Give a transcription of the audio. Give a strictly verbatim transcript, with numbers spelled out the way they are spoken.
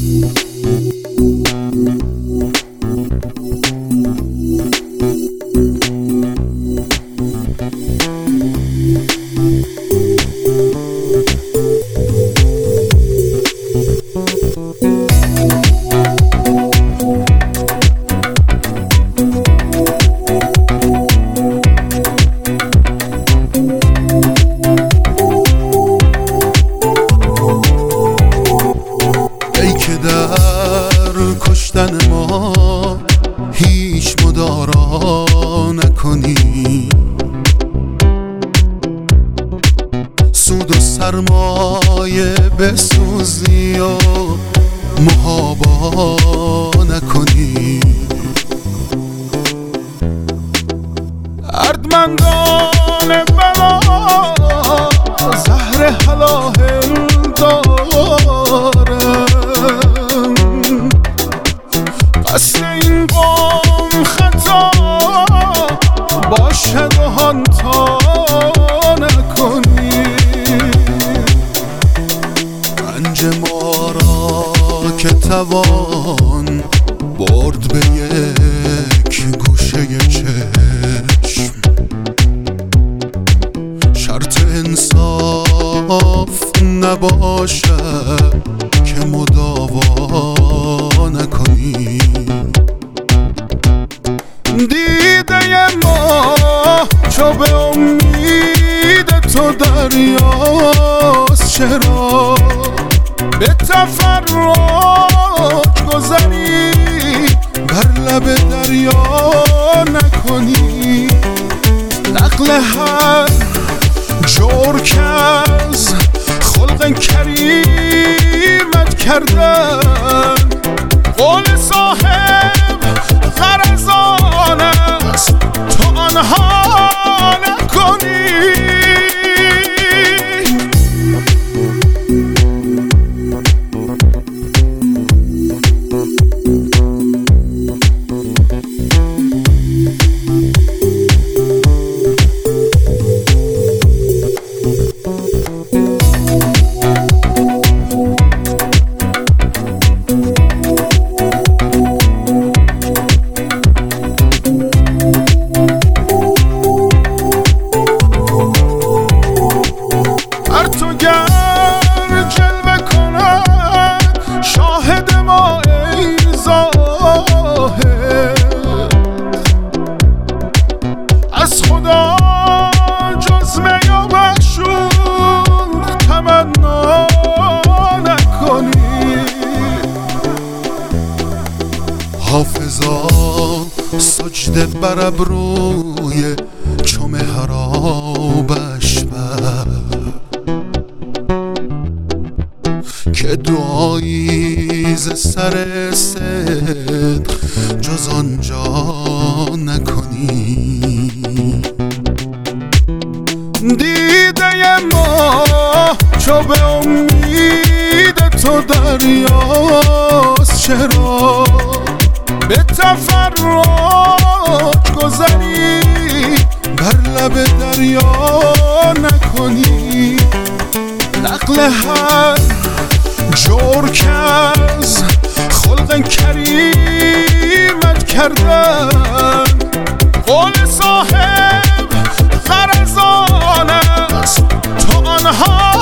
کشتن ما هیچ مدارا نکنی، سود و سرمایه بسوزی و محابا نکنی. اردمندان بلا زهر حلاهل دارن، قصد این قوم خطا باشد و هانتا نکنی. رنج ما را که توان برد به یک گوشه چشم، شرط انصاف نباشد که مداوا نکنی. دیده ما چو به امید تو دریاست، چرا به تفرج گذری بر لب دریا نکنی. نقل هر جور که از خلق کریمت کردن، قول صاحب غرضان است تو آنها نکنی. جلوه کند شاهد ما ای ظاهر، از خدا جز می و معشوق تمنا نکنی. حافظا سجده بر ابروی چو محرابش بر، که دعایی ز سر صدق جز آنجا نکنی. دیده ما چو به امید تو دریاست، چرا به تفرج گذری بر لب دریا نکنی. نقل هر جور که از خلق کریمت کردن، قول صاحب غرضان است تو آنها